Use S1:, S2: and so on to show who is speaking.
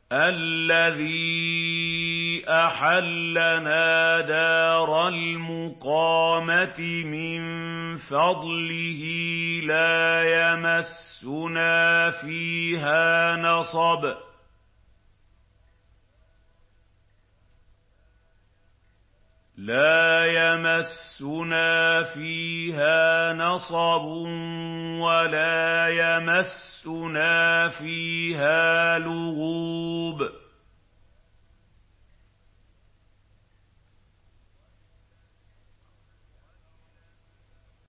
S1: الَّذِي أَحَلَّنَا دَارَ الْمُقَامَةِ مِن فَضْلِهِ لَا يَمَسُّنَا فِيهَا نَصَبٌ وَلَا يَمَسُّنَا فِيهَا لُغُوبٌ